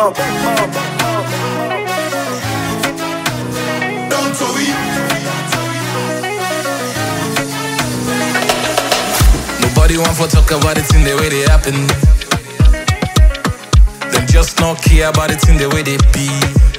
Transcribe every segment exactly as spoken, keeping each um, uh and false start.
mob. Don't worry. Nobody want to talk about it in the way they happen. Them just not care about it in the way they be.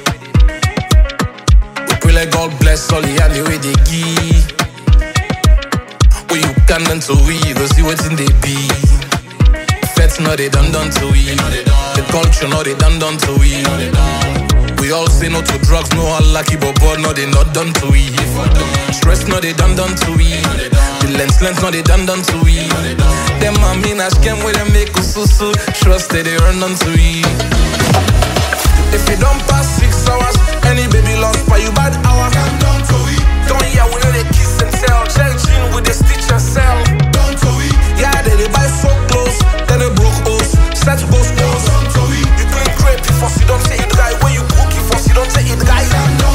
We pray like God bless all the and the way they give. When you can done to we, go see what's in they be. Feds know they done done to we. The culture know they done done to we. We all say no to drugs, no unlucky, but boy no they not done to we. Stress no they done done to we. The lens lens no they done done to we. Them a mean as scam where they make us so trust that they run done to we. If you don't pass six hours, any baby lost by you bad hour. Don't hear we know they kiss and tell. Check jean with the stitch and sell. Yeah, they, they buy so close, then they broke hoes. Set goes close. You clean crepe before you don't say it dry. When you cook it first, you don't say it dry.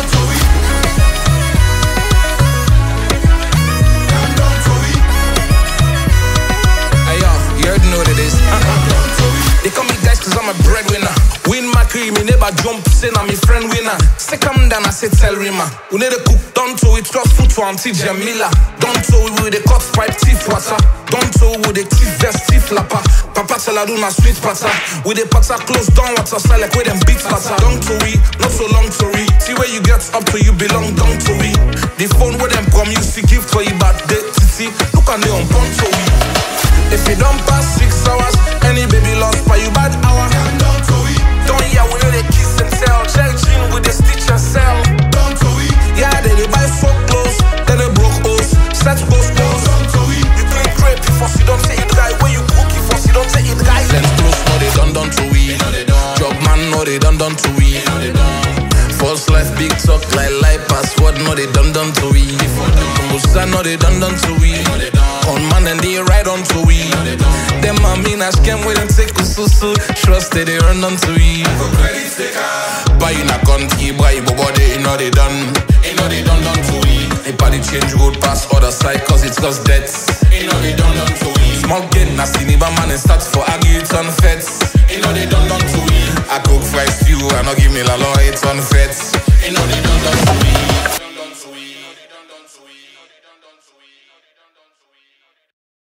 Hey yo, you already know what it is. They call me guys cause I'm a breadwinner. Win my cream, me never jump, say I'm my friend winner. Say come down, I say tell Rima. We need to cook, don't to it, trust food for Auntie Jamila. Don't to it with the cut pipe, teeth water. Don't to it with the teeth vest, teeth lapper. Papa tell I do my sweet pata. With the pata close down, water style like where them beats pata. Don't to it, not so long to read. See where you get up to you belong, don't to it. The phone where them come, you see gift for you, but they see. Look at me on pon to it. If you don't pass six hours, any baby lost by you bad hour. Don't hear we know they kiss and tell. Check jean with the stitch and sell. Yeah, they, they buy so close, then they broke hoes. Set goes close. You clean crepe before you don't say it dry. When you cook it first, you don't say it dry. Lens close, no they done done to we. Job man, no they done done to we. False life, big talk like life password, no they done done to we. Musa, no they done done to we. On man and they ride on to we. Them a mean as scam with them take ususu. Trust that they run on to we. Buy in a country, buy bobo they know they done. You know they done done to we. They party change road past other side cause it's cause debts. You know they done done to we. Small gain, I see neighbor man and start for argue it on feds. You know they done done to we. I cook fried stew and I give me la law it's on feds. You know they done done to we.